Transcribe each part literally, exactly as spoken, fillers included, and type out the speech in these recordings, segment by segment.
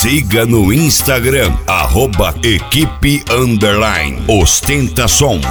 Siga no Instagram, arroba equipe underline ostentação.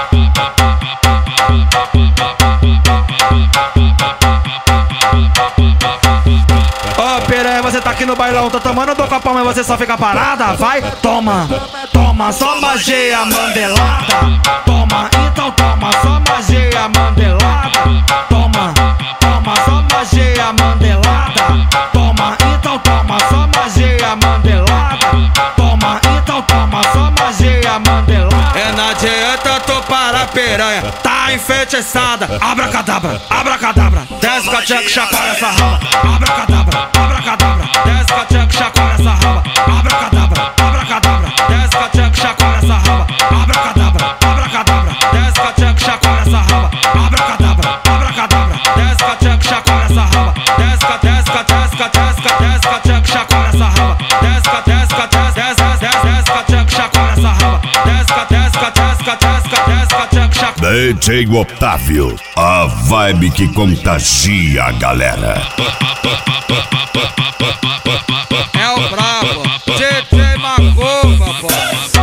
Ô piranha, você tá aqui no bailão, tô tomando do copão, mas você só fica parada. Vai, toma, toma, só magia mandelada. Toma, então toma, só magia mandelada. Toma, toma, só magia mandelada. Toma, então toma, só magia mandelada. Toma, então toma, só magia mandelada. É na dieta, tô para piranha, tá enfeitiçada. Abracadabra, abracadabra, desce com a tcheca, chacoalha essa raba. Abracadabra, abracadabra, desce com a tcheca, chacoalha essa raba. Abracadabra, abracadabra, desce com a tcheca, chacoalha essa raba. Abracadabra, abracadabra, desce com a tcheca, chacoalha essa raba. Abracadabra, abracadabra, desce com a tcheca, chacoalha essa raba. Desce com a desce com a desce com a desce com a desce com a tcheca, chacoalha essa raba. Desce com a desce com a desce desce desce desce com a tcheca, chacoalha essa raba. Desce com a desce com a desce com a desce com a desce com a tcheca, chacoalha. D J Otávio, a vibe que contagia a galera. É o brabo, D J Macumba, pô.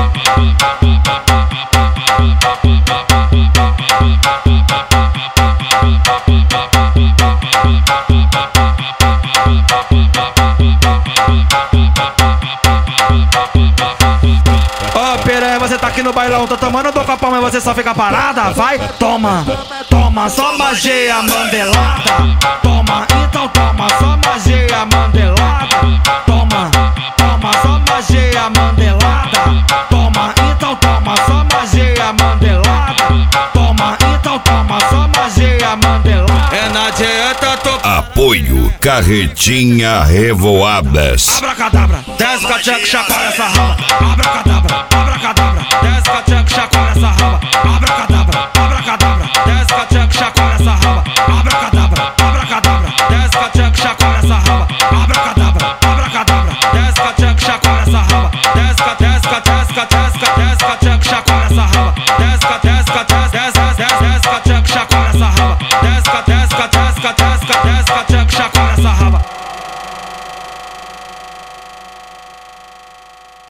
Ô piranha, você tá aqui no bailão, tô tomando do copão, mas você só fica parada. Vai, toma, toma, só magia mandelada. Toma, então toma, só magia mandelada. Toma, toma, só magia mandelada. Toma, então toma, só magia mandelada. Toma, então toma, só magia mandelada. É na dieta, tô. Apoio Carretinha Revoadas. Abracadabra, desce com a tcheca, chacoalha essa raba. Abracadabra, abracadabra, desce com a tcheca, chacoalha essa raba. Abracadabra,